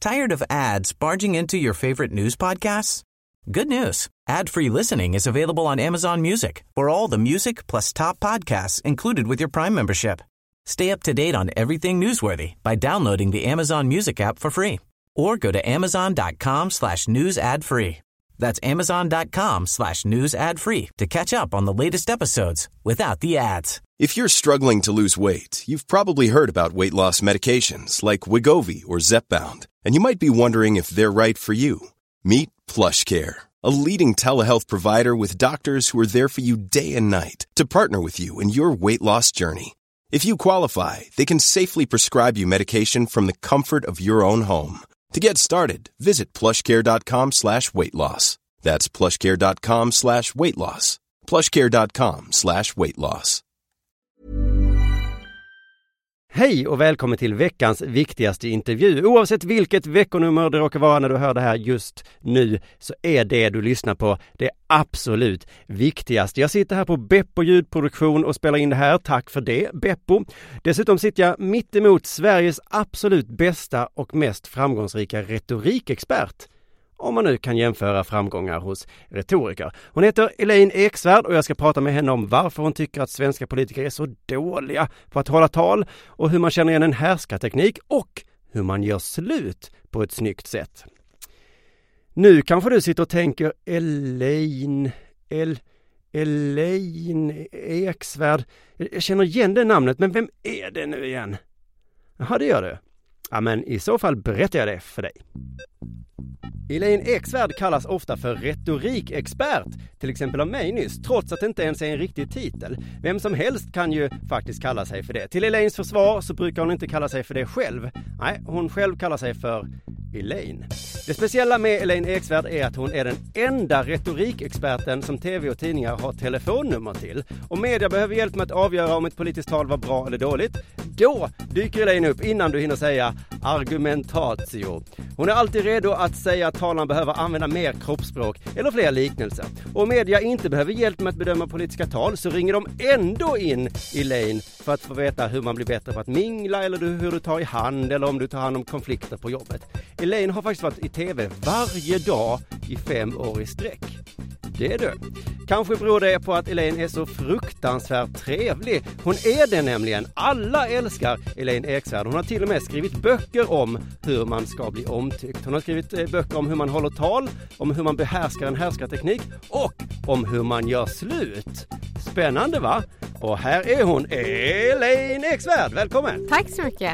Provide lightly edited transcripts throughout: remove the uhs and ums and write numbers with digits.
Tired of ads barging into your favorite news podcasts? Good news. Ad-free listening is available on Amazon Music for all the music plus top podcasts included with your Prime membership. Stay up to date on everything newsworthy by downloading the Amazon Music app for free or go to amazon.com/news ad free. That's amazon.com/news ad free to catch up on the latest episodes without the ads. If you're struggling to lose weight, you've probably heard about weight loss medications like Wegovy or Zepbound, and you might be wondering if they're right for you. Meet PlushCare, a leading telehealth provider with doctors who are there for you day and night to partner with you in your weight loss journey. If you qualify, they can safely prescribe you medication from the comfort of your own home. To get started, visit plushcare.com/weightloss. That's plushcare.com/weightloss. plushcare.com/weightloss. Hej och välkommen till veckans viktigaste intervju. Oavsett vilket veckonummer det råkar vara när du hör det här just nu, så är det du lyssnar på det absolut viktigaste. Jag sitter här på Beppo ljudproduktion och spelar in det här. Tack för det, Beppo. Dessutom sitter jag mitt emot Sveriges absolut bästa och mest framgångsrika retorikexpert. Om man nu kan jämföra framgångar hos retoriker. Hon heter Elaine Eksvärd och jag ska prata med henne om varför hon tycker att svenska politiker är så dåliga på att hålla tal och hur man känner igen en härskarteknik och hur man gör slut på ett snyggt sätt. Nu kanske du sitter och tänker Elaine Eksvärd. Jag känner igen det namnet, men vem är det nu igen? Jaha, det gör du. Ja, men i så fall berättar jag det för dig. Elaine Eksvärd kallas ofta för retorikexpert, till exempel av mig nyss, trots att det inte ens är en riktig titel. Vem som helst kan ju faktiskt kalla sig för det. Till Elaines försvar så brukar hon inte kalla sig för det själv. Nej, hon själv kallar sig för Elaine. Det speciella med Elaine Eksvärd är att hon är den enda retorikexperten som tv och tidningar har telefonnummer till. Om media behöver hjälp med att avgöra om ett politiskt tal var bra eller dåligt, då dyker Elaine upp innan du hinner säga argumentatio. Hon är alltid redo att säga att talaren behöver använda mer kroppsspråk eller fler liknelser. Och om media inte behöver hjälp med att bedöma politiska tal så ringer de ändå in Elaine för att få veta hur man blir bättre på att mingla eller hur du tar i hand eller om du tar hand om konflikter på jobbet. Elaine har faktiskt varit i tv varje dag i 5 år i sträck. Det är du. Kanske beror det på att Elaine är så fruktansvärt trevlig. Hon är det nämligen. Alla älskar Elaine Eksvärd. Hon har till och med skrivit böcker om hur man ska bli omtyckt. Hon har skrivit böcker om hur man håller tal, om hur man behärskar en härskarteknik och om hur man gör slut. Spännande, va? Och här är hon, Elaine Eksvärd. Välkommen! Tack så mycket.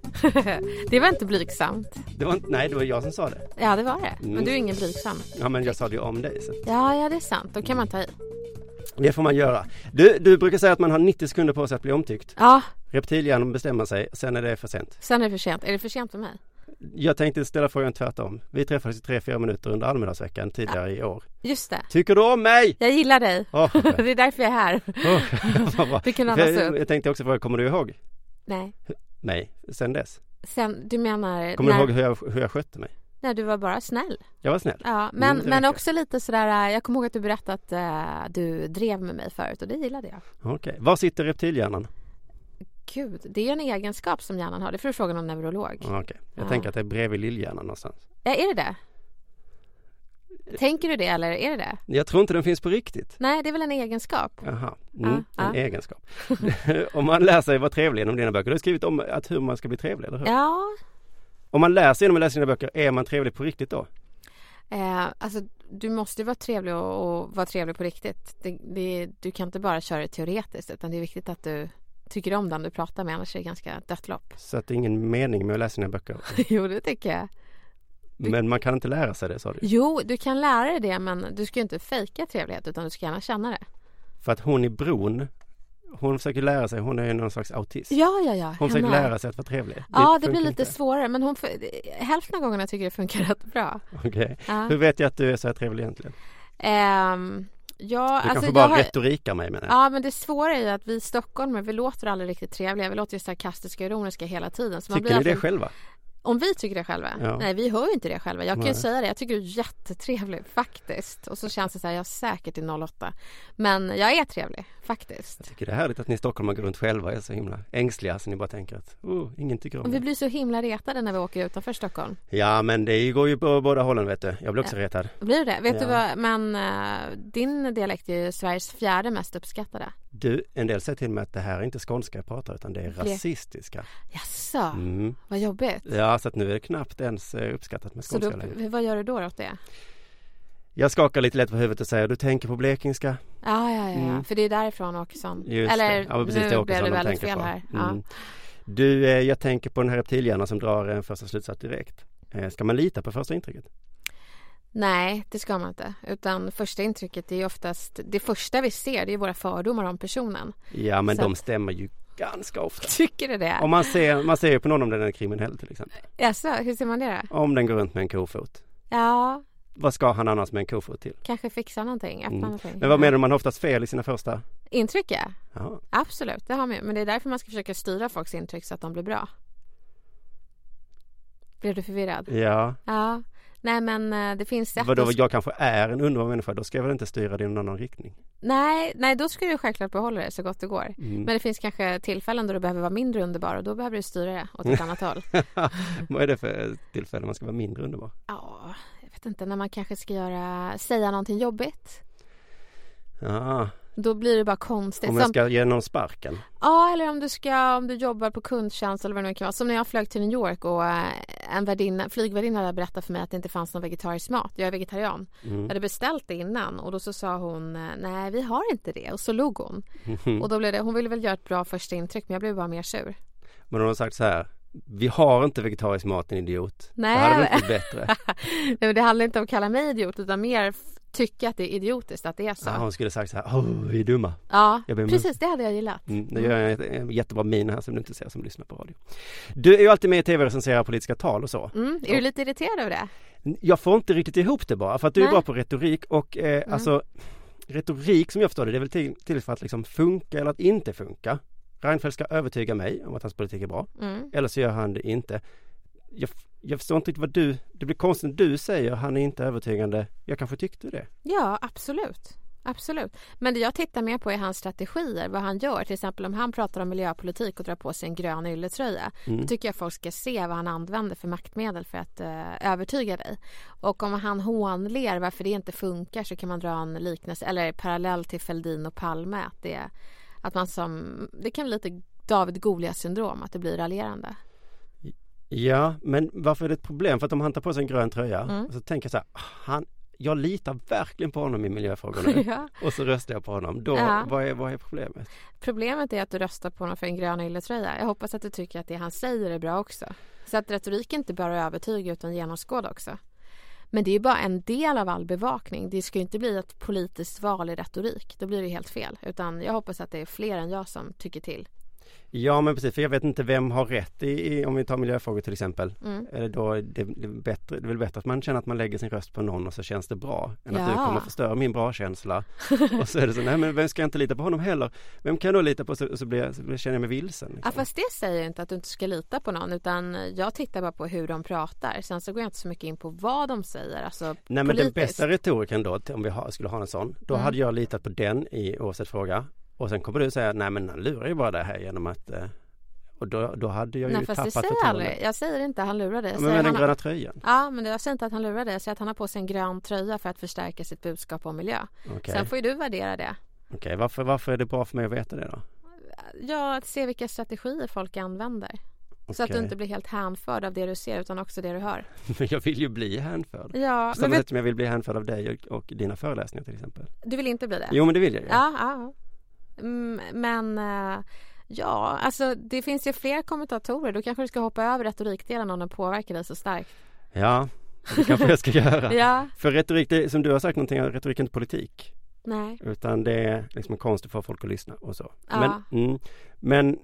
Det var inte blygsamt. Nej, det var jag som sa det. Ja, det var det. Men du är ingen blygsam. Ja, men jag sa det ju om dig. Så. Ja, det är sant. Då kan man ta i. Det får man göra. Du brukar säga att man har 90 sekunder på sig att bli omtyckt. Ja. Reptilhjärnan bestämmer sig, sen är det för sent. Sen är det för sent. Är det för sent för mig? Jag tänkte ställa frågan tvärtom. Vi träffades i 3-4 minuter under Almedalsveckan tidigare i år. Just det. Tycker du om mig? Jag gillar dig. Oh. Det är därför jag är här. Du kan andas upp. Jag tänkte också fråga, kommer du ihåg? Nej. Nej, sen dess. Du menar... Kommer du ihåg hur jag skötte mig? Nej, du var bara snäll. Jag var snäll. Ja, men också lite sådär, jag kommer ihåg att du berättade att du drev med mig förut och det gillade jag. Okej. Var sitter reptilhjärnan? Gud, det är en egenskap som hjärnan har. Det får du fråga någon neurolog. Okej. Jag tänker att det är bredvid lillhjärnan någonstans. Ja, är det det? Tänker du det eller är det det? Jag tror inte den finns på riktigt. Nej, det är väl en egenskap. Jaha, en egenskap. Om man lär sig vara trevlig genom dina böcker. Du har skrivit om att hur man ska bli trevlig, eller hur? Ja. Om man läser genom att läsa dina böcker, är man trevlig på riktigt då? Alltså, du måste vara trevlig och vara trevlig på riktigt. Du kan inte bara köra det teoretiskt, utan det är viktigt att du tycker om den du pratar med, annars är det ganska dött lopp. Så att det är ingen mening med att läsa dina böcker? Jo, det tycker jag. Men man kan inte lära sig det, sa du? Jo, du kan lära dig det, men du ska ju inte fejka trevlighet, utan du ska gärna känna det. För att hon i bron, hon försöker lära sig, hon är någon slags autist. Ja. Hon försöker lära sig att vara trevlig. Ja, det blir lite svårare, men hälften av gångerna tycker det funkar rätt bra. Okej. Ja. Hur vet jag att du är så här trevlig egentligen? Ja, du kanske bara retorikar mig med det. Ja, men det svåra är ju att vi i Stockholm, vi låter aldrig riktigt trevliga. Vi låter ju sarkastiska och ironiska hela tiden. Så tycker ni det själva? Om vi tycker det själva? Ja. Nej, vi hör ju inte det själva. Jag kan ju Nej. säga det. Jag tycker du är jättetrevlig, faktiskt. Och så känns det så här, jag är säkert i 08. Men jag är trevlig, faktiskt. Jag tycker det är härligt att ni stockholmare går runt själva och är så himla ängsliga så ni bara tänker att ingen tycker om Och vi det. blir så himla retade när vi åker utanför Stockholm. Ja, men det går ju på båda hållen, vet du. Jag blir också retad. Blir det? Vet Ja. du vad? Men din dialekt är ju Sveriges 4:e mest uppskattade. Du, en del säger till mig att det här är inte skånska jag pratar utan det är rasistiska. Jaså, Mm. vad jobbigt. Ja, så att nu är det knappt ens uppskattat med Så skånska då, längre. vad gör du då åt det? Jag skakar lite lätt på huvudet och säger, du tänker på blekingska? Ja. För det är därifrån Åkesson. Just Eller det. Ja, precis, det är nu Åkesson blev det de väldigt tänker fel på. här. Mm. Ja. Du, jag tänker på den här reptilhjärnan som drar en första slutsats direkt. Ska man lita på första intrycket? Nej, det ska man inte. Utan första intrycket är ju oftast, det första vi ser, det är våra fördomar om personen. Ja, men Så de stämmer ju ganska ofta. Tycker du det? Om man ser ju på någon om den är kriminell till exempel. Jaså, hur ser man det då? Om den går runt med en kofot. Ja, Vad ska han annars med en kofot till? kanske fixa någonting, öppna någonting. Men vad menar du, man har oftast fel i sina första? Intryck, ja. Ja. Absolut, det har man. Men det är därför man ska försöka styra folks intryck så att de blir bra. Blir du förvirrad? Ja. Ja. Nej, men det finns sätt Vadå, att... jag kanske är en underbar människa, då ska jag väl inte styra det i någon annan riktning? Nej, då ska du självklart behålla det så gott det går. Mm. Men det finns kanske tillfällen då du behöver vara mindre underbar och då behöver du styra det åt ett annat håll. Vad är det för tillfälle man ska vara mindre underbar? Ja, jag vet inte, när man kanske ska säga någonting jobbigt. Ja, Då blir det bara konstigt. om jag ska ge någon sparken. Ja, eller om du jobbar på kundtjänst eller vad det nu kan vara. Som när jag flög till New York och en flygvärdinna hade berättat för mig att det inte fanns någon vegetarisk mat. Jag är vegetarian. Jag hade beställt det innan och då så sa hon, nej vi har inte det. Och så log hon. Och då blev det, hon ville väl göra ett bra första intryck, men jag blev bara mer sur. Men hon har sagt så här, vi har inte vegetarisk mat, en idiot. Nej. Det hade väl inte blivit bättre. Nej, men det handlar inte om att kalla mig idiot utan mer tycka att det är idiotiskt att det är så. Ja, hon skulle sagt så här, vi är dumma. Ja, Jag ber precis, det hade jag gillat. Nu gör jag en jättebra min här som du inte ser som lyssnar på radio. Du är ju alltid med i tv och recenserar politiska tal och så. Är du lite irriterad över det? Jag får inte riktigt ihop det bara, för att du är Nej. bra på retorik och alltså retorik som jag förstår det är väl till för att liksom funka eller att inte funka. Reinfeldt ska övertyga mig om att hans politik är bra. Eller så gör han det inte. Jag förstår inte riktigt vad det blir konstigt när du säger han är inte övertygande. Jag kanske tyckte det. Ja, absolut. Absolut. Men det jag tittar mer på är hans strategier, vad han gör. Till exempel om han pratar om miljöpolitik och drar på sig en grön ylletröja. Då tycker jag folk ska se vad han använder för maktmedel för att övertyga dig. Och om han hånler varför det inte funkar så kan man dra en liknelse eller parallell till Fälldin och Palme. Att man det kan bli lite David Goliat-syndrom, att det blir raljerande. Ja, men varför är det ett problem? För att om han tar på sig en grön tröja så tänker jag så här, jag litar verkligen på honom i miljöfrågor nu. Ja. Och så röstar jag på honom. Då, vad är problemet? Problemet är att du röstar på honom för en grön ylletröja. Jag hoppas att du tycker att det han säger är bra också. Så att retorik inte bara övertyga utan genomskåda också. Men det är ju bara en del av all bevakning. Det ska ju inte bli ett politiskt val i retorik. Då blir det helt fel. Utan jag hoppas att det är fler än jag som tycker till. Ja, men precis, för jag vet inte vem har rätt om vi tar miljöfrågor till exempel. Eller då det är väl bättre att man känner att man lägger sin röst på någon och så känns det bra. Än att du kommer förstöra min bra känsla. Och så är det så, nej men vem ska jag inte lita på honom heller? Vem kan jag då lita på? Så känner jag mig vilsen. Liksom. Ja, fast det säger inte att du inte ska lita på någon. Utan jag tittar bara på hur de pratar. Sen så går jag inte så mycket in på vad de säger. Alltså nej, men politiskt. den bästa retoriken då, om vi skulle ha en sån, då hade jag litat på den i oavsett fråga. Och sen kommer du säga, nej men han lurar ju bara det här genom att... Och då hade jag ju tappat det säger jag aldrig. Jag säger inte att han lurar dig. Men den gröna tröjan. Ja, men jag säger inte att han lurar dig. Jag säger att han har på sig en grön tröja för att förstärka sitt budskap om miljö. Okay. Sen får ju du värdera det. Okej, varför är det bra för mig att veta det då? Ja, att se vilka strategier folk använder. Okay. Så att du inte blir helt hänförd av det du ser utan också det du hör. Men jag vill ju bli hänförd. Ja, på samma sätt som jag vill bli hänförd av dig och dina föreläsningar till exempel. Du vill inte bli det? Jo, men det vill jag ju. Ja. Men... Ja, alltså det finns ju fler kommentatorer. Då kanske du ska hoppa över retorikdelen om den påverkar dig så starkt. Ja, det kanske jag ska göra. Ja. För retorik, det, som du har sagt någonting, retorik är inte politik. Nej. Utan det är liksom en konst att få folk att lyssna och så. Ja. Men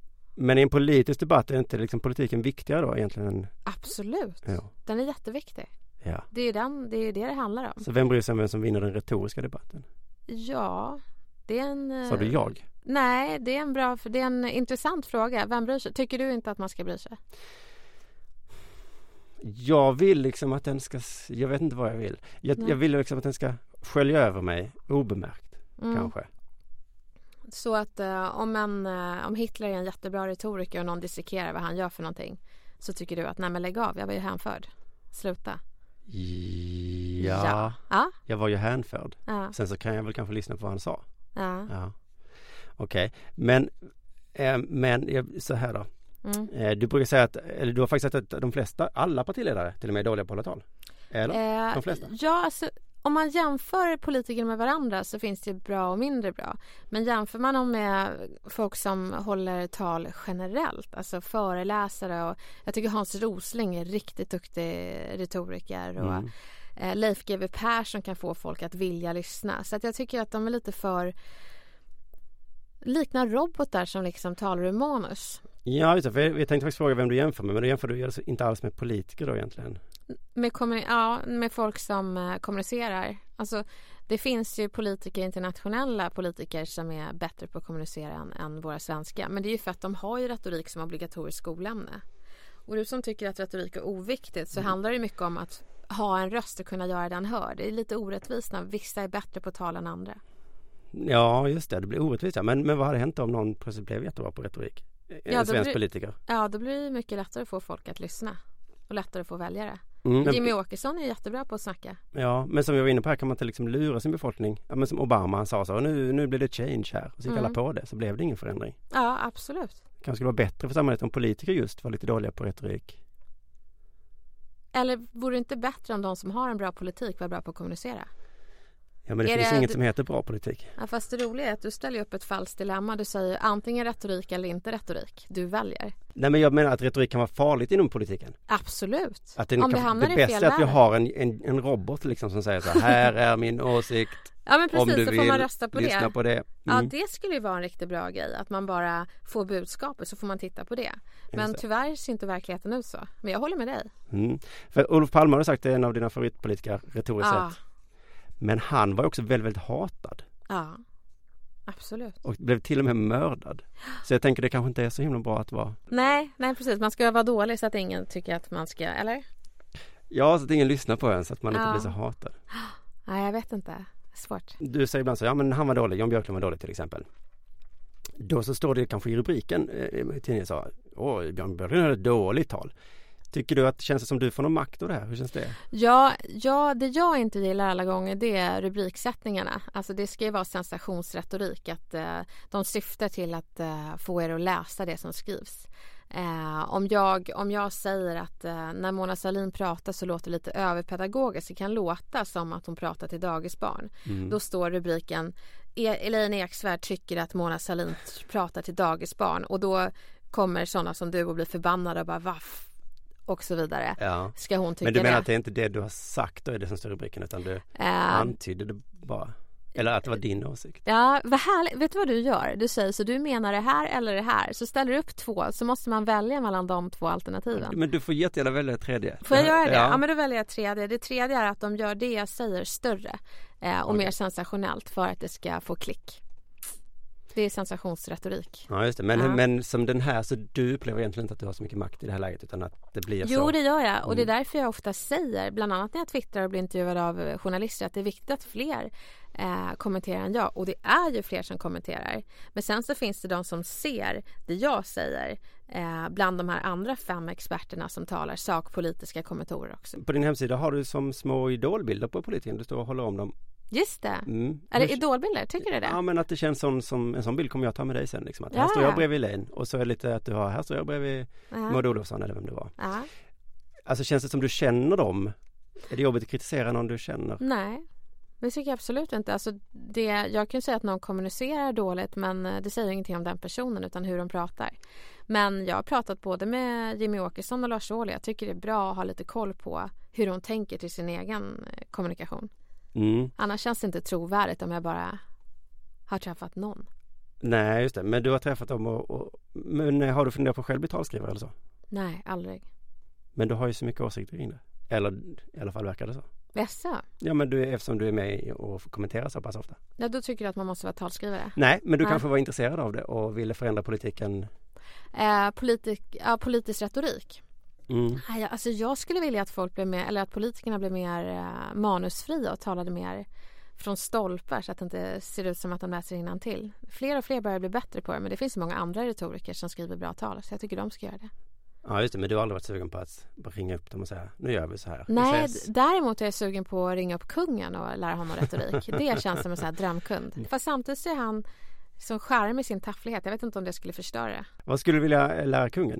i en politisk debatt är inte liksom politiken viktigare då egentligen? Absolut. Ja. Den är jätteviktig. Ja. Det är det handlar om. Så vem bryr sig om vem som vinner den retoriska debatten? Ja, det är en... Sa du jag? Nej, det är en intressant fråga. Vem bryr sig? Tycker du inte att man ska bry sig? Jag vill liksom att den ska, jag vet inte vad jag vill. Jag vill liksom att den ska skölja över mig obemärkt, kanske. Så att om Hitler är en jättebra retoriker och någon dissekerar vad han gör för någonting, så tycker du att nej men lägg av, jag var ju hänförd. Sluta. Ja. Jag var ju hänförd. Ja. Sen så kan jag väl kanske lyssna på vad han sa. Ja. Okej. Men så här då. Du brukar säga eller du har faktiskt sagt att de flesta, alla partiledare till och med är dåliga på att hålla tal. Eller? De flesta? Ja, alltså, om man jämför politiker med varandra så finns det bra och mindre bra. Men jämför man dem med folk som håller tal generellt, alltså föreläsare, och jag tycker Hans Rosling är riktigt duktig retoriker, och Leif GW Persson kan få folk att vilja lyssna. Så att jag tycker att de är lite för liknar robotar som liksom talar ur manus. Ja, just det, för jag tänkte faktiskt fråga vem du jämför med, men du jämför du alltså inte alls med politiker då egentligen? Med folk som kommunicerar. Alltså, det finns ju internationella politiker som är bättre på att kommunicera än våra svenska. Men det är ju för att de har ju retorik som obligatoriskt skolämne. Och du som tycker att retorik är oviktigt, så handlar det mycket om att ha en röst och kunna göra den hörd. Det är lite orättvist när vissa är bättre på att tala än andra. Ja, just det blir orättvist. Men vad hade hänt om någon plötsligt blev jättebra på retorik? En svensk politiker. Ja, då blir det mycket lättare att få folk att lyssna. Och lättare att få väljare. Jimmy Åkesson är jättebra på att snacka. Ja, men som vi var inne på här kan man inte liksom lura sin befolkning. Ja, men som Obama, han sa så, nu blir det change här. Och så gick alla på det, så blev det ingen förändring. Ja, absolut. Kanske skulle vara bättre för samhället om politiker just var lite dåliga på retorik. Eller vore det inte bättre om de som har en bra politik var bra på att kommunicera? Ja, men det finns inget som heter bra politik. Ja, fast det roliga är att du ställer upp ett falskt dilemma. Du säger antingen retorik eller inte retorik. Du väljer. Nej, men jag menar att retorik kan vara farligt inom politiken. Absolut. Att om det hamnar i fel värld. Det bästa är att vi har en robot liksom som säger så här är min åsikt. Ja, men precis, om du så får man rösta på lyssna det. På det. Ja, det skulle ju vara en riktigt bra grej. Att man bara får budskapet så får man titta på det. Men tyvärr ser inte verkligheten ut så. Men jag håller med dig. För Olof Palme har sagt att det är en av dina favoritpolitiker retoriskt sett. Men han var också väldigt, väldigt hatad. Ja, absolut. Och blev till och med mördad. Så jag tänker det kanske inte är så himla bra att vara... Nej precis. Man ska vara dålig så att ingen tycker att man ska, eller? Ja, så att ingen lyssnar på en så att man inte blir så hatad. Nej, jag vet inte. Svårt. Du säger ibland så, ja men han var dålig, Jan Björklund var dålig till exempel. Då så står det kanske i rubriken i tidningen så, Jan Björklund hade ett dåligt tal. Tycker du att det känns som du får någon makt av det här? Hur känns det? Ja, det jag inte gillar alla gånger det är rubriksättningarna. Alltså det ska ju vara sensationsretorik. Att de syftar till att få er att läsa det som skrivs. Om jag säger att när Mona Sahlin pratar så låter det lite överpedagogiskt. Det kan låta som att hon pratar till dagisbarn. Då står rubriken Elaine Eksvärd tycker att Mona Sahlin pratar till dagisbarn. Och då kommer sådana som du och blir förbannade och bara vaff. Och så vidare. Ja. Ska hon tycka det? Men du menar att det är inte det du har sagt då är det som står i rubriken utan du antyder det bara. Eller att det var din åsikt. Ja, vad härligt. Vet du vad du gör? Du säger så du menar det här eller det här. Så ställer du upp två så måste man välja mellan de två alternativen. Men du får jättegärna välja ett tredje. Får jag göra det? Ja, men då väljer jag ett tredje. Det tredje är att de gör det jag säger större och mer sensationellt för att det ska få klick. Det är sensationsretorik. Ja, just det. Men som den här så du upplever egentligen inte att du har så mycket makt i det här läget utan att det blir så. Jo, det gör jag. Och det är därför jag ofta säger, bland annat när jag twittrar och blir intervjuad av journalister, att det är viktigt att fler kommenterar än jag. Och det är ju fler som kommenterar. Men sen så finns det de som ser det jag säger bland de här andra 5 experterna som talar sakpolitiska kommentatorer också. På din hemsida har du som små idolbilder på politiken. Du står och håller om dem. Just det. Är det idolbilder? Tycker du det? Ja, men att det känns som en sån bild kommer jag ta med dig sen. Liksom. Att här står jag bredvid Elaine och så är det lite att du har, här står jag bredvid Maud Olofsson eller vem det var. Alltså känns det som du känner dem? Är det jobbigt att kritisera någon du känner? Nej, det tycker jag absolut inte. Alltså jag kan säga att någon kommunicerar dåligt men det säger ingenting om den personen utan hur de pratar. Men jag har pratat både med Jimmy Åkesson och Lars Ohly. Jag tycker det är bra att ha lite koll på hur de tänker till sin egen kommunikation. Annars känns det inte trovärdigt om jag bara har träffat någon. Nej, just det. Men du har träffat dem men har du funderat på själv bli talskrivare eller så? Nej, aldrig. Men du har ju så mycket åsikter in det. Eller i alla fall verkar det så. Jaså? Ja, men eftersom du är med och kommenterar så pass ofta. Ja, då tycker du att man måste vara talskrivare? Nej, men du kanske var intresserad av det och ville förändra politiken? Politisk retorik. Alltså jag skulle vilja att folk blev mer, eller att politikerna blev mer manusfria och talade mer från stolpar så att det inte ser ut som att de läser innantill. Fler och fler börjar bli bättre på det, men det finns många andra retoriker som skriver bra tal, så jag tycker de ska göra det. Ja just det, men du har aldrig varit sugen på att ringa upp dem och säga, nu gör vi så här. Nej, däremot är jag sugen på att ringa upp kungen och lära honom retorik. Det känns som en sån här drömkund. Fast samtidigt så är han som charm i sin tafflighet. Jag vet inte om det skulle förstöra. Vad skulle du vilja lära kungen?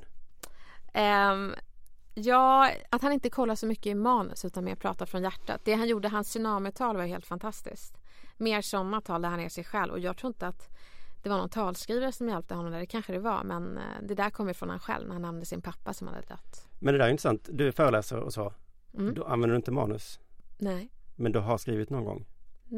Ja, att han inte kollar så mycket i manus utan mer pratar från hjärtat. Det han gjorde, hans tsunami-tal var helt fantastiskt. Mer sådana tal där han är sig själv. Och jag tror inte att det var någon talskrivare som hjälpte honom där. Det kanske det var, men det där kommer från han själv när han nämnde sin pappa som hade dött. Men det där är intressant. Du föreläser och så. Då använder du inte manus? Nej. Men du har skrivit någon gång?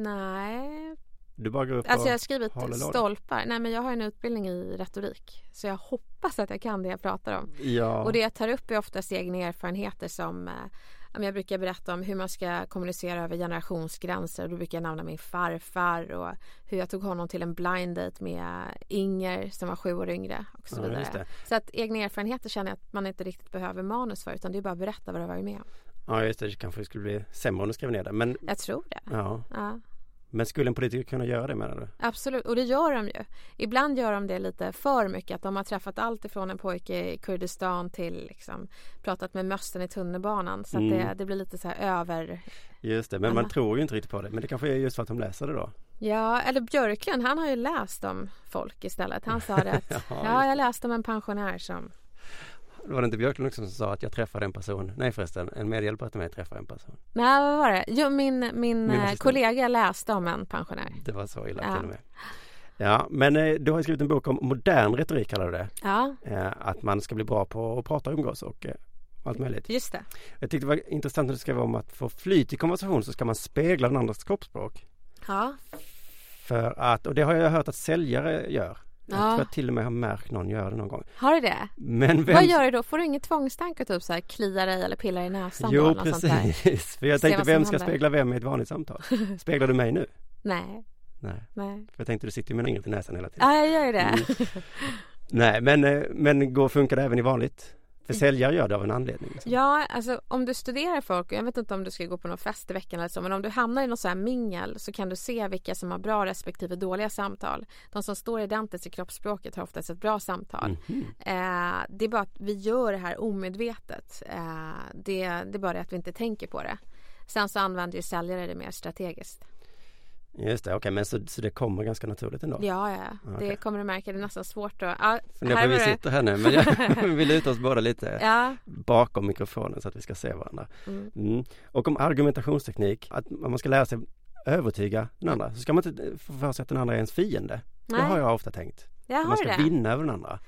Nej. Du bara går upp jag har skrivit stolpar. Nej, men jag har en utbildning i retorik. Så jag hoppas att jag kan det jag pratar om. Ja. Och det jag tar upp är oftast egna erfarenheter som... Jag brukar berätta om hur man ska kommunicera över generationsgränser. Då brukar jag nämna min farfar och hur jag tog honom till en blind date med Inger som var 7 år yngre och så vidare. Så att egna erfarenheter känner jag att man inte riktigt behöver manus för, utan det är bara att berätta vad du har varit med om. Ja just det, kanske skulle bli sämre om du skrev ner det. Men... Jag tror det. Ja. Men skulle en politiker kunna göra det, menar du? Absolut, och det gör de ju. Ibland gör de det lite för mycket. Att de har träffat allt ifrån en pojke i Kurdistan till liksom, pratat med mössen i tunnelbanan. Så att det blir lite så här över... Just det, men man tror ju inte riktigt på det. Men det kanske är just för att de läser det då. Ja, eller Björklund, han har ju läst om folk istället. Han sa det att jag läste om en pensionär som... Var det inte Björklund också som sa att jag träffade en person? Nej förresten, en medhjälpare till mig träffade en person. Nej, vad var det? Jo, min kollega läste om en pensionär. Det var så illa till och med. Ja, men du har skrivit en bok om modern retorik, kallar du det. Ja. Att man ska bli bra på att prata och umgås och allt möjligt. Just det. Jag tyckte det var intressant när du skrev om att få flyt i konversation så ska man spegla den andras kroppsspråk. Ja. För att, och det har jag hört att säljare gör. Jag tror att till och med har märkt någon göra det någon gång. Har du det? Men vad gör du då? Får du ingen tvångstanke typ så här kliar dig eller pillar i näsan? Jo, då, precis. För jag tänkte, vem ska spegla vem i ett vanligt samtal? Speglar du mig nu? Nej. För jag tänkte, du sitter ju med inget i näsan hela tiden. Ja, jag gör det. Nej, men funkar det även i vanligt? För säljare gör det av en anledning. Liksom. Ja, alltså om du studerar folk, jag vet inte om du ska gå på någon fest i veckan eller så, men om du hamnar i någon så här mingel så kan du se vilka som har bra respektive dåliga samtal. De som står identiskt i kroppsspråket har oftast ett bra samtal. Det är bara att vi gör det här omedvetet. Det är bara det att vi inte tänker på det. Sen så använder ju säljare det mer strategiskt. Just det, okej, men så det kommer ganska naturligt ändå? Ja, det kommer du märka, det är nästan svårt att... vi sitter här nu, men jag vill luta oss båda lite bakom mikrofonen så att vi ska se varandra. Och om argumentationsteknik, att man ska lära sig övertyga den andra, så ska man inte få för sig att den andra är ens fiende. Nej. Det har jag ofta tänkt. Man ska vinna över den andra.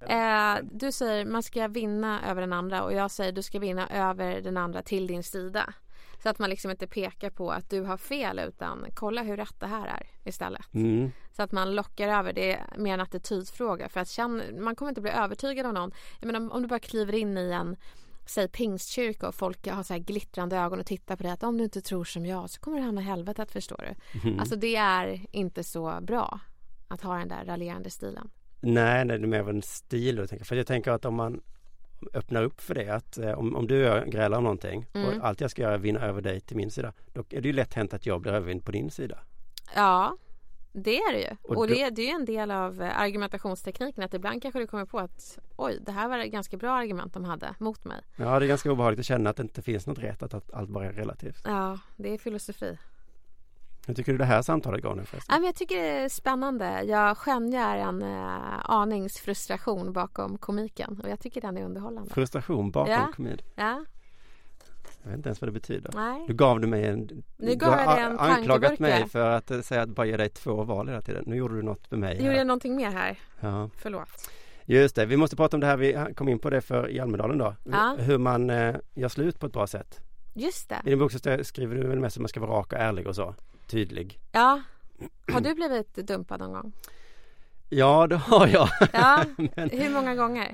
Du säger man ska vinna över den andra och jag säger du ska vinna över den andra till din sida. Så att man liksom inte pekar på att du har fel utan kolla hur rätt det här är istället. Så att man lockar över, det är mer en attitydfråga. För att man kommer inte bli övertygad av någon. Jag menar, om du bara kliver in i en pingstkyrka och folk har så här glittrande ögon och tittar på det, att om du inte tror som jag så kommer du hamna i helvetet, förstår du. Alltså det är inte så bra att ha den där raljerande stilen. Nej, det är mer en stil. För jag tänker att om man öppnar upp för det, att om du grälar om någonting och allt jag ska göra är vinna över dig till min sida, då är det ju lätt hänt att jag blir övervind på din sida. Ja, det är det ju. Och det är ju en del av argumentationstekniken, att ibland kanske du kommer på att oj, det här var ett ganska bra argument de hade mot mig. Ja, det är ganska obehagligt att känna att det inte finns något rätt, att allt bara är relativt. Ja, det är filosofi. Hur tycker du det här samtalet går nu förresten? Jag tycker det är spännande. Jag skönjer en aningsfrustration bakom komiken och jag tycker den är underhållande. Frustration bakom komik? Ja. Jag vet inte ens vad det betyder. Nej. Du gav mig du har anklagat mig för att säga att bara ge dig 2 val hela tiden. Nu gjorde du något med mig. Gjorde jag någonting mer här? Ja. Förlåt. Just det, vi måste prata om det här. Vi kom in på det för i Almedalen då. Ja. Hur man gör slut på ett bra sätt. Just det. I din bok så skriver du väl mest att man ska vara rak och ärlig och så. Tydlig. Ja. Har du blivit dumpad någon gång? Ja, det har jag. Ja, hur många gånger?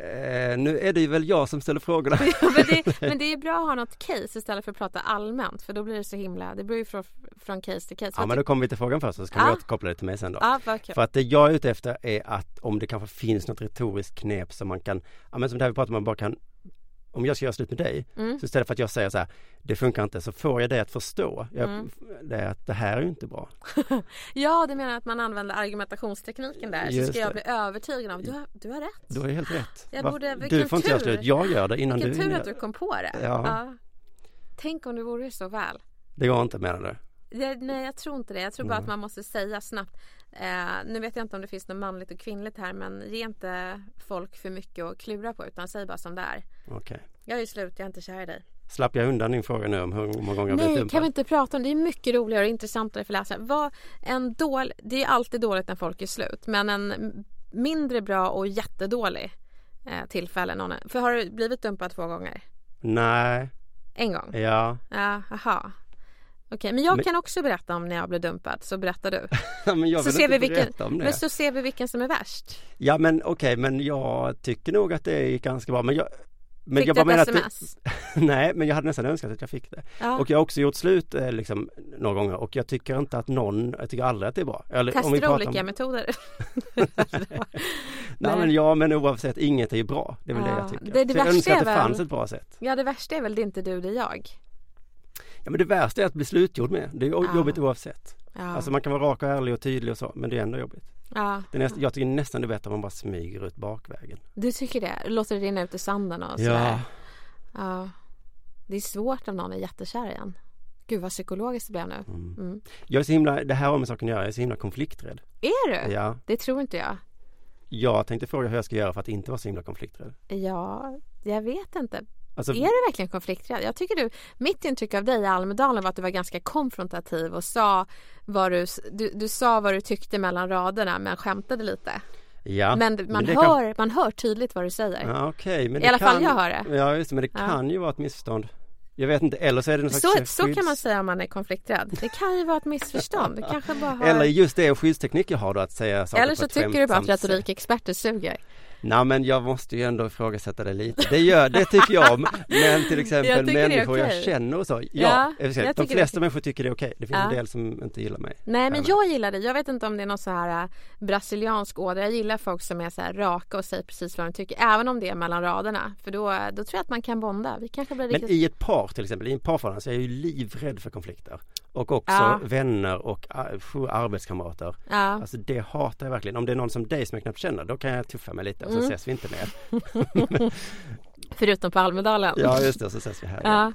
Nu är det ju väl jag som ställer frågorna. men det är bra att ha något case istället för att prata allmänt. För då blir det så himla, det beror ju från case till case. Ja, men då kommer vi till frågan först, så kan vi återkoppla det till mig sen då. Ja, för att det jag är ute efter är att om det kanske finns något retoriskt knep som man kan, men som det här vi pratar om, man bara kan om jag ska göra slut med dig, så istället för att jag säger så här, det funkar inte, så får jag det att förstå. Det här är ju inte bra. Ja, det menar att man använder argumentationstekniken där. Just så ska jag det. bli övertygad om, du har rätt. Du har ju helt rätt. Du får inte göra slut, jag gör det innan vilken du... tur att du kom på det. Ja. Tänk om det vore så väl. Det går inte, menar du? Nej, jag tror inte det. Jag tror bara att man måste säga snabbt. Nu vet jag inte om det finns något manligt och kvinnligt här, men ge inte folk för mycket att klura på, utan säg bara som det är. Okay. Jag är slut, jag är inte kär i dig. Slapp jag undan din fråga nu om hur många gånger jag blivit dumpad? Nej, kan vi inte prata om det? Det är mycket roligare och intressantare för läsare. Det är alltid dåligt när folk är slut, men en mindre bra och jättedålig tillfälle. För har du blivit dumpad 2 gånger? Nej. En gång? Ja. Aha. Okej, men jag kan också berätta om när jag blev dumpad, så berättar du. Men jag vill inte berätta om det. Men så ser vi vilken som är värst. Ja, men okej, men jag tycker nog att det är ganska bra. Fick jag du bara ett sms? Nej, men jag hade nästan önskat att jag fick det. Ja. Och jag har också gjort slut liksom, några gånger. Och jag tycker inte att jag tycker aldrig att det är bra. Testar olika metoder. Nej, men oavsett, inget är ju bra. Det är väl det jag tycker. Jag önskar att det fanns ett bra sätt. Ja, det värsta är väl det inte du, det är jag. Ja, men det värsta är att bli slutgjord med. Det är jobbigt oavsett. Ja. Alltså man kan vara rak och ärlig och tydlig och så, men det är ändå jobbigt. Ja. Jag tycker nästan det är bättre om man bara smyger ut bakvägen. Du tycker det? Låter det rinna ut i sanden och sådär? Ja. Det är svårt om någon är jättekär igen. Gud vad psykologiskt det blev nu. Jag är så himla, det här har med saken att göra, jag är så himla konflikträdd. Är du? Ja. Det tror inte jag. Jag tänkte fråga hur jag ska göra för att inte vara så himla konflikträdd. Ja, jag vet inte. Alltså, är du verkligen konflikträdd? Jag tycker mitt intryck av dig i Almedalen var att du var ganska konfrontativ och sa du sa vad du tyckte mellan raderna, men skämtade lite. Ja, men man hör tydligt vad du säger. Ja, okay, men i alla fall jag hör det. Ja, just det, men det kan ju vara ett missförstånd. Jag vet inte, eller så är det någon slags så kan man säga om man är konflikträdd. Det kan ju vara ett missförstånd. Du kanske bara har... Eller just det, och skyddsteknik jag har då att säga saker. Eller så tycker du bara att retorikexperter suger. Nej, men jag måste ju ändå ifrågasätta det lite. Det tycker jag om. Men till exempel människor jag känner och så. De flesta människor tycker det är okej. Det finns en del som inte gillar mig. Nej, men jag gillar det. Jag vet inte om det är någon så här brasiliansk åder. Jag gillar folk som är så här raka och säger precis vad de tycker. Även om det är mellan raderna. För då tror jag att man kan bonda. Vi kanske blir riktigt... Men i ett par till exempel, i en parförhållande så är jag ju livrädd för konflikter. Och också vänner och arbetskamrater. Ja. Alltså det hatar jag verkligen. Om det är någon som dig som jag knappt känner, då kan jag tuffa mig lite och så ses vi inte mer. Förutom på Almedalen. Ja, just det, så ses vi här. Ja.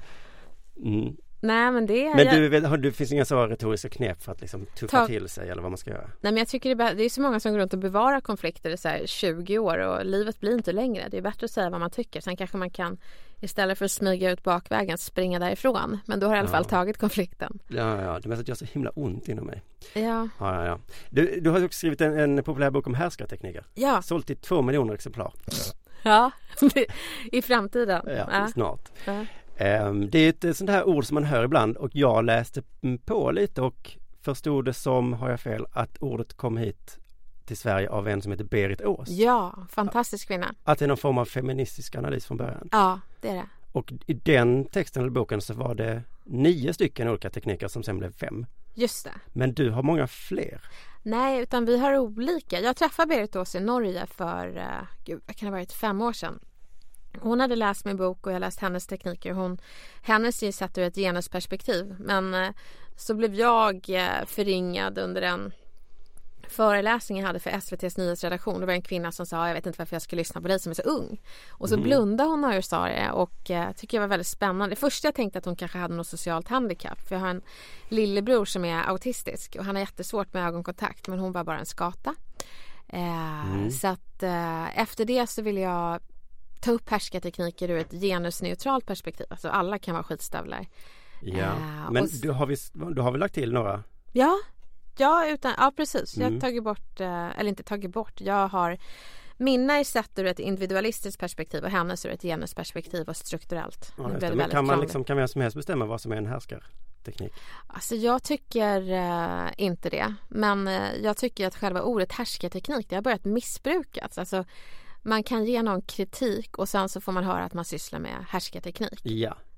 Nej, men det... det finns inga så retoriska knep för att liksom tuffa till sig eller vad man ska göra? Nej, men jag tycker det är så många som går runt och bevarar konflikter i så här 20 år och livet blir inte längre. Det är bättre att säga vad man tycker. Sen kanske man kan, istället för att smyga ut bakvägen, springa därifrån. Men då har jag i alla fall tagit konflikten. Ja, det är mest att jag har så himla ont inom mig. Ja. Du har också skrivit en populär bok om härskartekniker. Ja. Sålt i 2 miljoner exemplar. Ja, i framtiden. Ja, snart. Ja. Det är ett sånt här ord som man hör ibland, och jag läste på lite och förstod det som, har jag fel, att ordet kom hit till Sverige av en som heter Berit Ås. Ja, fantastisk kvinna. Att det är någon form av feministisk analys från början. Ja, det är det. Och i den texten eller boken så var det 9 stycken olika tekniker som sen blev 5. Just det. Men du har många fler. Nej, utan vi har olika. Jag träffade Berit Ås i Norge för, kan det ha varit 5 år sedan. Hon hade läst min bok och jag läst hennes tekniker. Hennes är sett ur ett genusperspektiv. Men så blev jag förringad under en föreläsning jag hade för SVT:s nyhetsredaktion. Det var en kvinna som sa, jag vet inte varför jag ska lyssna på dig som är så ung. Och så blundade hon när jag sa det och tycker jag var väldigt spännande. Först jag tänkte att hon kanske hade något socialt handikapp. För jag har en lillebror som är autistisk och han har jättesvårt med ögonkontakt, men hon var bara en skata. Så att efter det så vill jag ta upp härskartekniker ur ett genusneutralt perspektiv. Alltså alla kan vara skitstövlar. Ja, men du har väl lagt till några? Ja, precis. Jag har tagit bort, eller inte tagit bort, jag har mina är sett ur ett individualistiskt perspektiv och hennes ur ett genusperspektiv och strukturellt. Ja, men kan vem som helst bestämma vad som är en härskarteknik? Alltså jag tycker inte det. Men jag tycker att själva ordet härskarteknik, det har börjat missbrukas. Alltså man kan ge någon kritik och sen så får man höra att man sysslar med härskarteknik. Ja,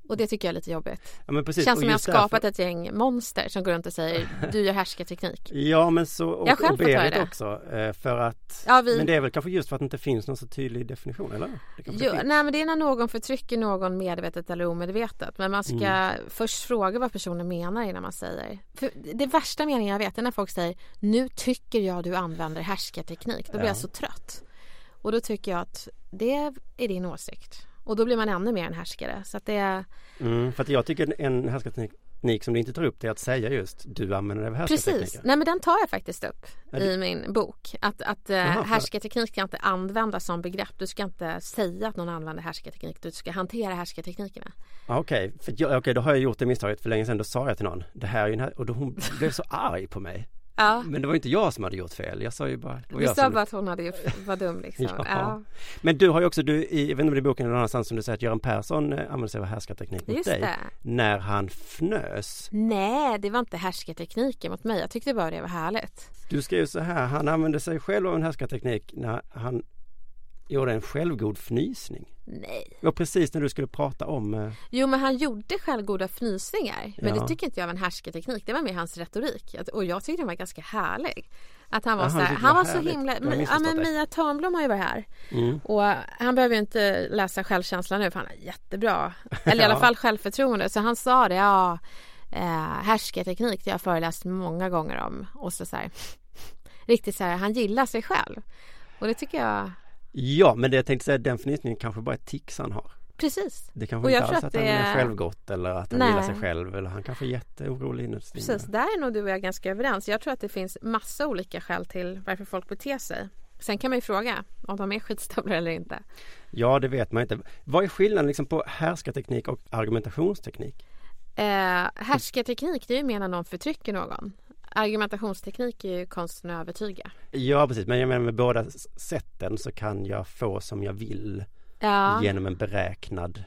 Och det tycker jag är lite jobbigt. Ja, men precis. Känns som jag har skapat därför... ett gäng monster som går runt och säger du gör härskarteknik. Ja, men så och Berit också. För att, men det är väl kanske just för att det inte finns någon så tydlig definition, eller? Nej, men det är när någon förtrycker någon medvetet eller omedvetet. Men man ska först fråga vad personen menar innan man säger. För det värsta meningen jag vet är när folk säger nu tycker jag du använder härskarteknik. Då blir jag så trött. Och då tycker jag att det är din åsikt. Och då blir man ännu mer en härskare. Så att det är... för att jag tycker en härskarteknik som du inte tar upp det är att säga just du använder det härskartekniker. Precis. Nej, men den tar jag faktiskt upp i min bok. Att härskarteknik ska inte användas som begrepp. Du ska inte säga att någon använder härskarteknik. Du ska hantera härskarteknikerna. Okej, då har jag gjort det misstaget för länge sedan. Då sa jag till någon, det här är ju och då hon blev så arg på mig. Ja. Men det var inte jag som hade gjort fel. Jag sa ju bara... Du sa bara att hon hade var dum liksom. Ja. Men du har ju också, jag vet inte om det är boken eller någon annanstans som du säger att Göran Persson använder sig av härskarteknik mot dig. När han fnös. Nej, det var inte härskartekniken mot mig. Jag tyckte bara det var härligt. Du skrev så här, han använde sig själv av en härskarteknik när han gjorde en självgod fnysning. Nej. Det var precis när du skulle prata om... Jo, men han gjorde självgoda fnysningar. Men det tycker inte jag var en härskarteknik. Det var mer hans retorik. Och jag tyckte den var ganska härlig. Att han var han var så himla... Men Mia Törnblom har ju varit här. Och han behöver ju inte läsa självkänsla nu för han är jättebra. Eller i alla fall självförtroende. Så han sa det, härskarteknik, det har jag föreläst många gånger om. Och så här, riktigt så här, han gillar sig själv. Och det tycker jag... Ja, men det jag tänkte säga, den förnissningen kanske bara är tics han har. Precis. Det kanske inte alls att han är självgott eller att han gillar sig själv eller han kanske är jätteorolig inuti. Precis, där är nog du och jag ganska överens. Jag tror att det finns massa olika skäl till varför folk beter sig. Sen kan man ju fråga om de är skitstövlar eller inte. Ja, det vet man inte. Vad är skillnaden liksom på härskarteknik och argumentationsteknik? Härskarteknik, det är ju mer när någon förtrycker någon. Argumentationsteknik är ju konsten att övertyga. Ja, precis. Men jag menar med båda sätten så kan jag få som jag vill genom en beräknad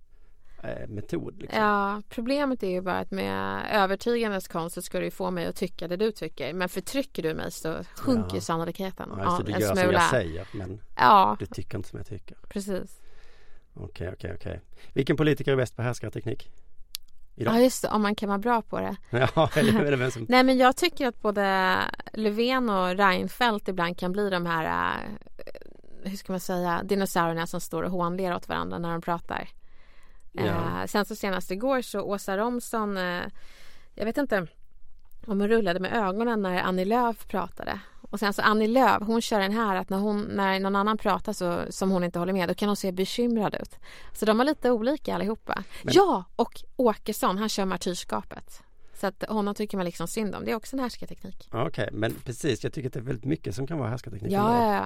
metod. Liksom. Ja, problemet är ju bara att med övertygandes konst så ska du få mig att tycka det du tycker. Men förtrycker du mig så sjunker sannolikheten. Ja, så du gör som jag säger, men du tycker inte som jag tycker. Precis. Okej. Vilken politiker är bäst på härskarteknik? Ja, just det, om man kan vara bra på det. Ja, eller vem som... Nej, men jag tycker att både Löfven och Reinfeldt ibland kan bli de här, hur ska man säga, dinosaurierna som står och hånler åt varandra när de pratar. Ja. Sen så senast igår så Åsa Romson, jag vet inte om hon rullade med ögonen när Annie Lööf pratade. Och sen så Annie Lööf, hon kör den här att när någon annan pratar så, som hon inte håller med, då kan hon se bekymrad ut. Så de är lite olika allihopa. Men... Ja, och Åkesson, han kör martyrskapet. Så att honom tycker man liksom synd om. Det är också en härskarteknik. Okej, men precis, jag tycker att det är väldigt mycket som kan vara härskarteknik. Ja.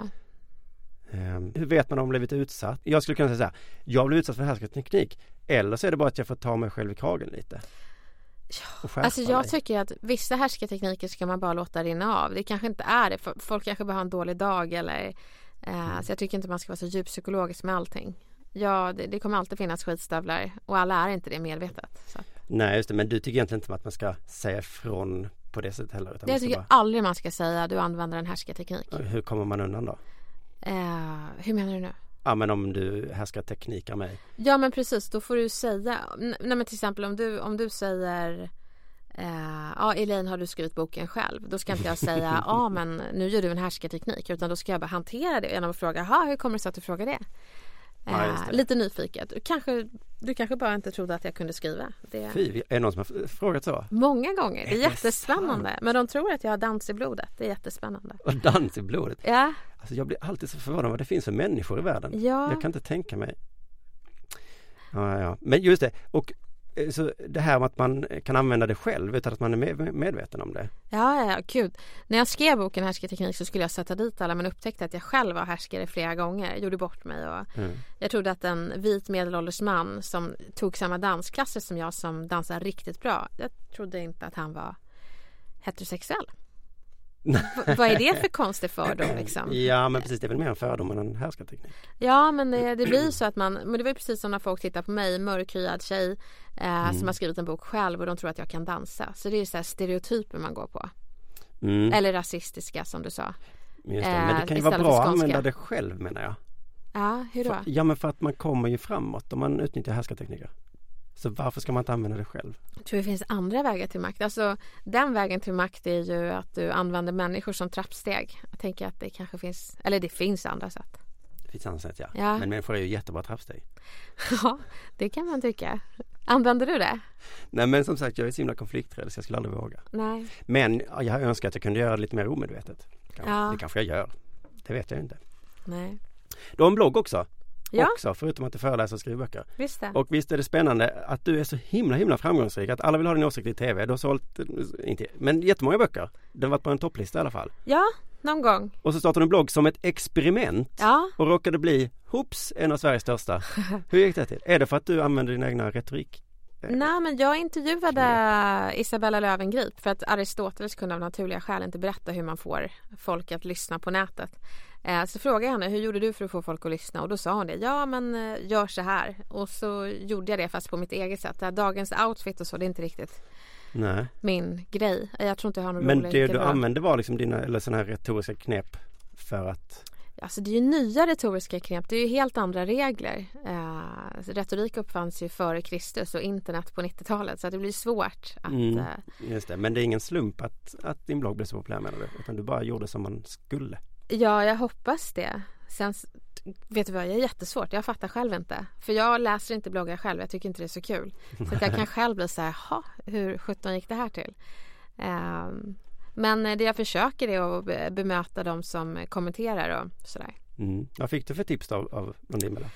Hur vet man om man blivit utsatt? Jag skulle kunna säga så här, jag blev utsatt för härskarteknik. Eller så är det bara att jag får ta mig själv i kragen lite. Ja, alltså jag tycker att vissa härskartekniker ska man bara låta rinna av. Det kanske inte är det. Folk kanske bara har en dålig dag eller så jag tycker inte man ska vara så djuppsykologisk med allting. Ja, det kommer alltid finnas skitstövlar och alla är inte det medvetet. Så. Nej, just det. Men du tycker egentligen inte att man ska säga ifrån på det sättet heller? Utan jag tycker aldrig man ska säga att du använder en härskarteknik. Hur kommer man undan då? Hur menar du nu? Ja, men om du härskarteknikar mig. Ja, men precis. Då får du säga... Nej, men till exempel om du säger... Elaine, har du skrivit boken själv? Då ska inte jag säga men nu gör du en härskarteknik. Utan då ska jag bara hantera det genom att fråga hur kommer det sig att du frågar det? Lite nyfiket. Du kanske bara inte trodde att jag kunde skriva. Fy, är det någon som har frågat så? Många gånger. Det är jättespännande. Sant? Men de tror att jag har dans i blodet. Det är jättespännande. Och dans i blodet? Ja. Alltså jag blir alltid så förvånad vad det finns för människor i världen. Ja. Jag kan inte tänka mig. Ja. Men just det. Och så det här med att man kan använda det själv utan att man är medveten om det. Ja, gud. När jag skrev boken Härskarteknik så skulle jag sätta dit alla, men upptäckte att jag själv var härskare flera gånger. Jag gjorde bort mig och jag trodde att en vit medelålders man som tog samma dansklasser som jag som dansar riktigt bra, jag trodde inte att han var heterosexuell. Vad är det för konstig fördom liksom? Ja, men precis, det är väl mer en fördom än en härskarteknik. Ja, men det blir så att men det var ju precis som när folk tittar på mig, mörkhyad tjej som har skrivit en bok själv och de tror att jag kan dansa. Så det är så här stereotyper man går på. Eller rasistiska som du sa. Just det. Men det kan ju vara bra att använda det själv, menar jag. Ja, hur då? Ja, men för att man kommer ju framåt om man utnyttjar härskartekniker. Så varför ska man inte använda det själv? Jag tror det finns andra vägar till makt. Alltså, den vägen till makt är ju att du använder människor som trappsteg. Jag tänker att det kanske finns, eller det finns andra sätt. Det finns andra sätt, ja. Men människor är ju jättebra trappsteg. Ja, det kan man tycka. Använder du det? Nej, men som sagt, jag är så himla konflikträdd så jag skulle aldrig våga. Nej. Men jag önskar att jag kunde göra det lite mer omedvetet. Det kanske jag gör. Det vet jag inte. Nej. Du har en blogg också. Ja. Också, förutom att du föreläser och skriver böcker. Visst det. Och visst är det spännande att du är så himla framgångsrik. Att alla vill ha din åsikt i tv. Du har sålt, men jättemånga böcker. Det har varit på en topplista i alla fall. Ja, någon gång. Och så startade du en blogg som ett experiment. Ja. Och råkade bli, en av Sveriges största. Hur gick det till? Är det för att du använder din egna retorik? Nej, men jag intervjuade Isabella Löwengrip för att Aristoteles kunde av naturliga skäl inte berätta hur man får folk att lyssna på nätet. Så frågade jag henne, hur gjorde du för att få folk att lyssna? Och då sa hon det, ja men gör så här. Och så gjorde jag det fast på mitt eget sätt. Dagens outfit och så, det är inte riktigt min grej. Jag tror inte jag har någon rolig. Men det du använde var liksom dina eller såna här retoriska knep för att... Alltså det är ju nya retoriska knep, det är ju helt andra regler. Retorik uppfanns ju före Kristus och internet på 90-talet så det blir svårt att... Just det, men det är ingen slump att din blogg blev så populär, menar du? Utan du bara gjorde som man skulle. Ja, jag hoppas det. Sen, vet du vad, jag är jättesvårt. Jag fattar själv inte. För jag läser inte bloggar själv, jag tycker inte det är så kul. Så att jag kan själv bli så här, hur 17 gick det här till? Men det jag försöker är att bemöta dem som kommenterar och sådär. Vad fick du för tips då av Blondinbella?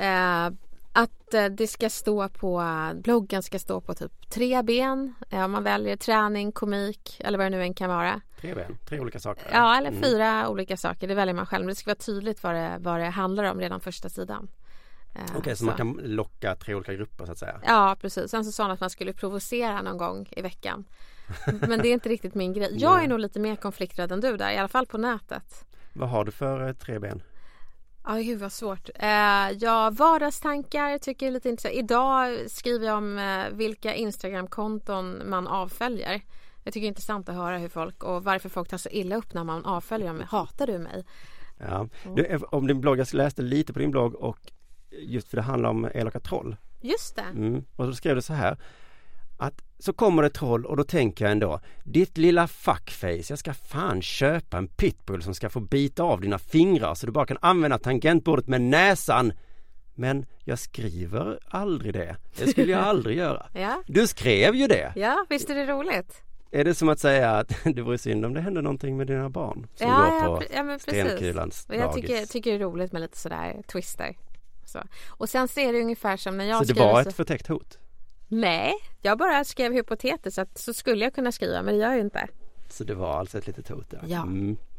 Att det ska stå på, bloggen ska stå på typ 3 ben. Om man väljer träning, komik eller vad det nu än kan vara. 3 ben, 3 olika saker. Ja, eller 4 olika saker. Det väljer man själv. Men det ska vara tydligt vad det handlar om redan första sidan. Okej, så man kan locka 3 olika grupper så att säga. Ja, precis. Sen så sa han att man skulle provocera någon gång i veckan. Men det är inte riktigt min grej. Jag är nog lite mer konflikträdd än du där, i alla fall på nätet. Vad har du för 3 ben? Ja, gud vad svårt. Vardagstankar tycker jag är lite intressant. Idag skriver jag om vilka Instagram-konton man avföljer. Jag tycker det är intressant att höra hur folk och varför folk tar så illa upp när man avföljer dem. Hatar du mig? Ja, om din blogg, jag läste lite på din blogg och just för det handlar om elaka troll. Just det. Och då skrev du så här att så kommer det troll och då tänker jag ändå, ditt lilla fuckface, jag ska fan köpa en pitbull som ska få bita av dina fingrar så du bara kan använda tangentbordet med näsan. Men jag skriver aldrig det. Det skulle jag aldrig göra. Ja. Du skrev ju det. Ja, visst är det roligt. Är det som att säga att det vore synd om det händer någonting med dina barn som går på Stenkulans dagis? Jag tycker det är roligt med lite sådär twister. Så. Och sen ser det ungefär som när jag så det var ett förtäckt hot? Nej, jag bara skrev hypotetiskt så skulle jag kunna skriva, men det gör jag ju inte. Så det var alltså ett litet hot där? Ja.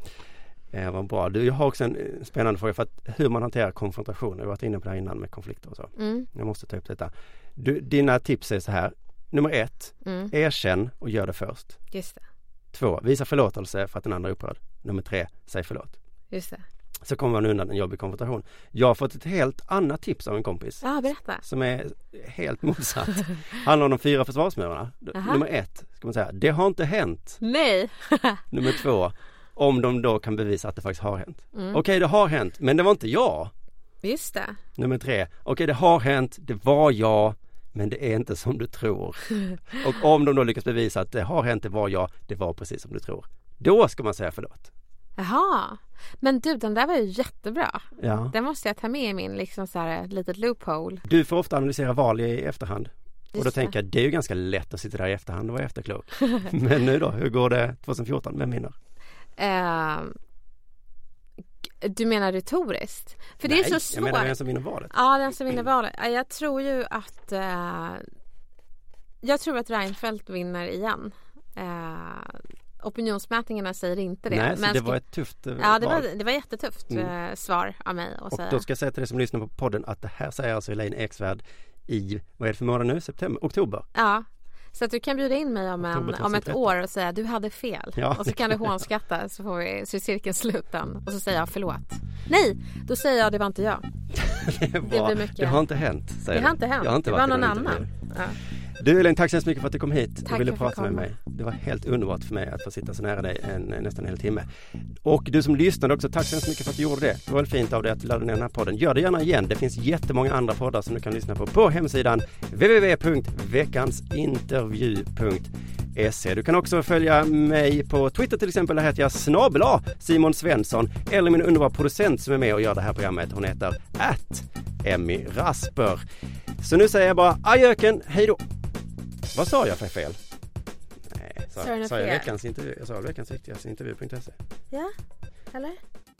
Vad bra. Jag har också en spännande fråga för att hur man hanterar konfrontationer. Jag har varit inne på det här innan med konflikter och så. Jag måste ta upp detta. Dina tips är så här. Nummer 1, erkänn och gör det först. Just det. 2, visa förlåtelse för att den andra är upprörd. Nummer 3, säg förlåt. Just det. Så kommer man undan en jobbig konfrontation. Jag har fått ett helt annat tips av en kompis. Ja, berätta. Som är helt motsatt. Handlar om de 4 försvarsmurarna. Nummer 1, ska man säga, det har inte hänt. Nej. Nummer 2, om de då kan bevisa att det faktiskt har hänt. Okej, det har hänt, men det var inte jag. Just det. Nummer 3, okej, det har hänt, det var jag, men det är inte som du tror. Och om de då lyckas bevisa att det har hänt, det var jag, det var precis som du tror. Då ska man säga förlåt. Jaha, men du, den där var ju jättebra. Ja. Den måste jag ta med i min liksom så här litet loophole. Du får ofta analysera val i efterhand. Just och då tänker jag, det är ju ganska lätt att sitta där i efterhand och vara efterklok. Men nu då, hur går det 2014? Vem vinner? Du menar retoriskt? För Nej, det är så svårt. Jag menar den som vinner valet. Ja, den som vinner valet. Jag tror ju att Reinfeldt vinner igen. Opinionsmätningarna säger inte det. Nej, men det var ett tufft val. Ja, det var jättetufft svar av mig att säga. Och då ska jag säga till dig som lyssnar på podden att det här säger alltså Elaine Eksvärd i, vad är det för månad nu? Oktober? Ja, så att du kan bjuda in mig om ett år och säga du hade fel. Ja. Och så kan du hånskatta så får vi så cirkeln slutan. Och så säger jag förlåt. Nej, då säger jag det var inte jag. Det blir mycket. Det har inte hänt. Det har inte hänt. Det var någon annan. Ja. Du Elaine, tack så mycket för att du kom hit och ville prata med mig. Det var helt underbart för mig att få sitta så nära dig nästan en hel timme. Och du som lyssnade också, tack så mycket för att du gjorde det. Det var väl fint av dig att ladda ner den här podden. Gör det gärna igen. Det finns jättemånga andra poddar som du kan lyssna på hemsidan www.veckansintervju.se. Du kan också följa mig på Twitter till exempel. Där heter jag @Simon Svensson. Eller min underbara producent som är med och gör det här programmet. Hon heter @Emmy Rasper. Så nu säger jag bara adjöken, hej då. Vad sa jag för fel? Nej, sa jag veckans intervju? Jag sa veckans viktigaste intervju.se. Ja, eller?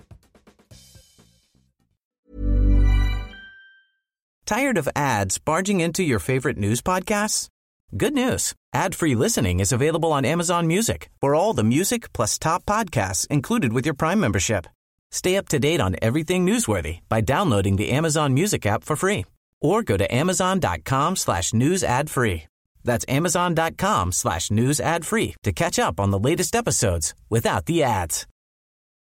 Tired of ads barging into your favorite news podcasts? Good news. Ad-free listening is available on Amazon Music for all the music plus top podcasts included with your Prime membership. Stay up to date on everything newsworthy by downloading the Amazon Music app for free or go to amazon.com/news ad free. That's amazon.com/news ad free to catch up on the latest episodes without the ads.